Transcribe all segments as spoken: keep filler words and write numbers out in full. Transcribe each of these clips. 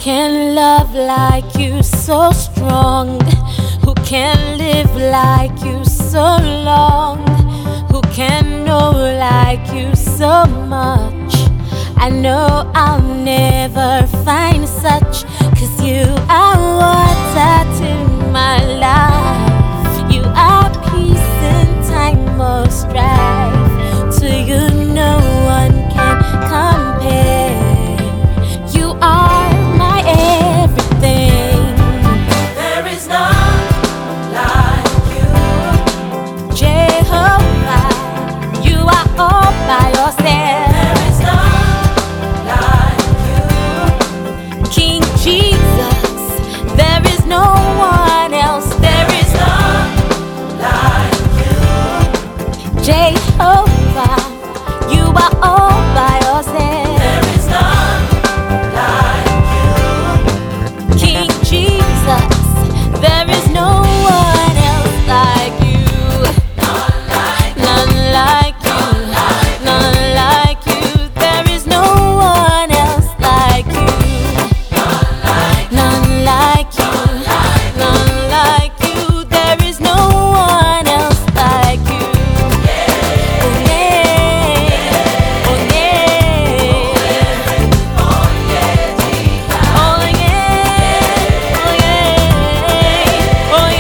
can love like you so strong? Who can live like you so long? Who can know like you so much? I know I'll never find such, 'cause you are water to my life. You are peace in time of strife. To you no one can compare. You are my everything. There is none like you, Jehovah. You are all by yourself. there is none like you, King Jesus, there is no one else. there is none like you, Jehovah, you are all by yourself. there is none like you, King Jesus, there is no one else like you. none like None like you, none like you. There is no one else like you. None like you, none like you. There is no one else like you. Oh yeah, oh yeah, oh yeah, Jesus. oh yeah, oh yeah, oh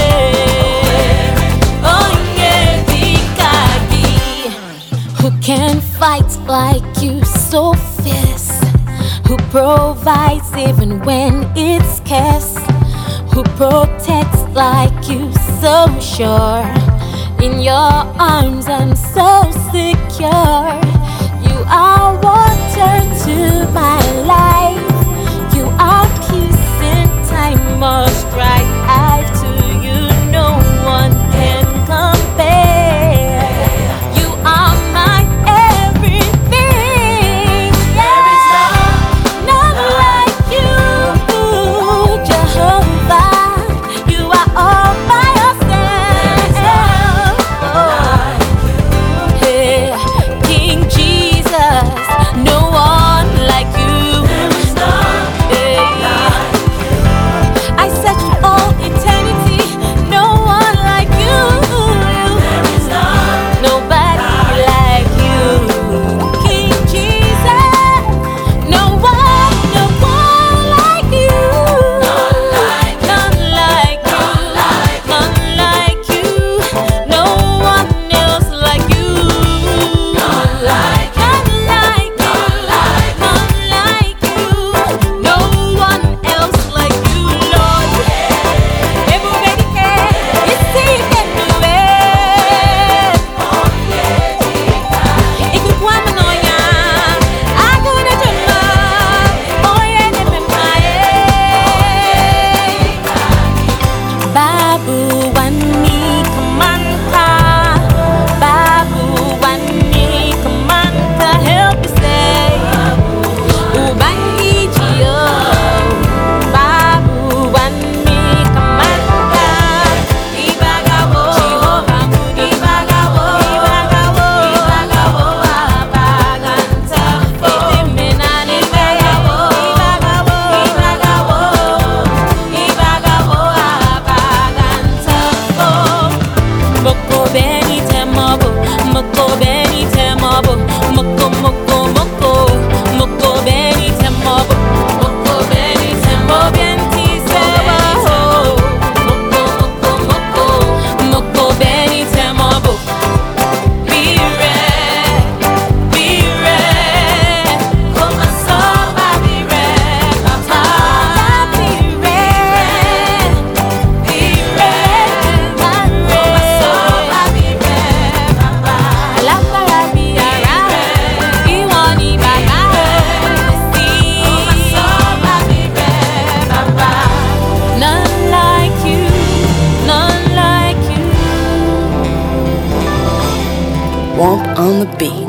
yeah, oh yeah, Dikaki. Who can fight like you so fierce? Who provides even when it's scarce? Who protects like you so sure? In your arms I'm so secure. You are water to my life. You are peace in time of strife. To you no one can compare. You are my everything. There is None like you, Jehovah. You are all by yourself. Yeah. King Jesus, no one like you. there is none Yeah. I search for all eternity, no one like you. there is none Nobody like you. King Jesus, no one, no one like you. None like you. None like you. None like you. No one else like you. None like you. None like you. None like you. No one else like you, Lord. Everybody can. You see, you can do it. Ikukwama nonya, akuna chuma, oye nememaye. Babu wani kamanta, Babu wani kamanta, help me say, Ubangijio. Babu wani kamanta, Ibagawo, Jehovah, Ibagawo, Ibagawo, Ibagawo, Abaganta, Itemenani Ibagawo, Ibagawo, Ibagawo, Ibagawo, Abaganta, oh. Moko beni temobo, moko beni temobo, moko moko moko, moko beni temobo, moko beni temobo, bienti seba ho. Moko moko moko, moko beni temobo. Bire, bire, koma soba bire, papa bire, bire, koma soba bire, papa. Alágbára bí ara, ìwọ ni bàbá sí. Koma soba bire, papa. None like you, none like you. Womp on the beat.